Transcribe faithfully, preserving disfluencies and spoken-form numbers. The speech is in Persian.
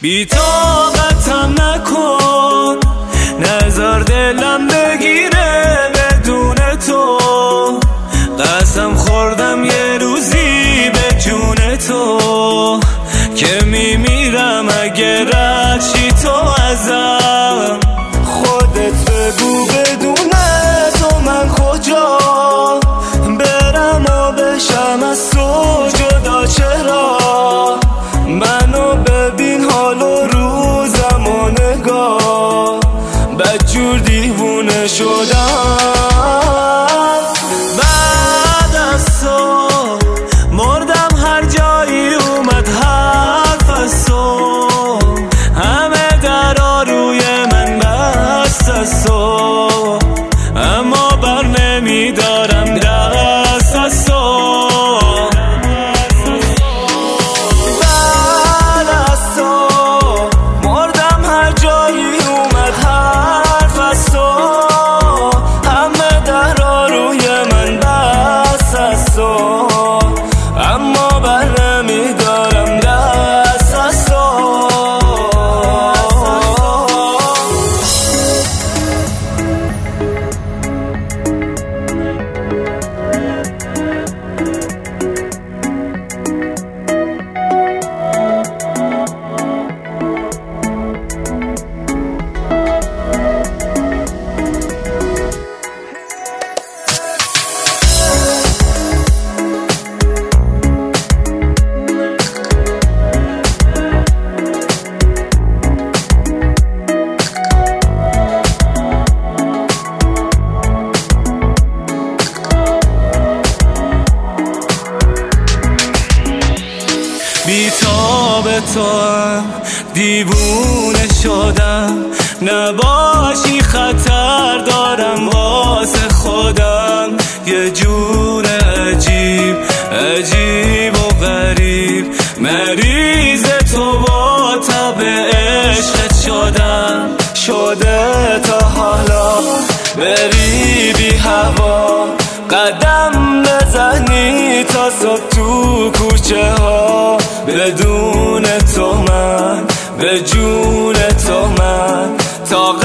بی طاقتم نکن، نذار دلم بگیره بدون تو. قسم خوردم یه روزی به جون تو که میمیرم اگه رد شی تو ازم. خودت بگو بدون تو من کجا برم و بشم از تو جدا؟ چرا منو ببین حال و روزم و نگاه، بدجور دیوونه شدم. بعد از تو مردم، هر جایی اومد حرف از تو، همه درا روی من بست از تو، اما بر نمیدارم دست از تو. بی تاب تو هم دیوونه شدم، نباشی خطر دارم واسه خودم. یه جور عجیب عجیب و غریب مریض تو با تب عشقت شدم. شده تا حالا بری بی هوا، قدم بزنی تا صبح تو کوچه ها، بدون تو من به جون تو من تا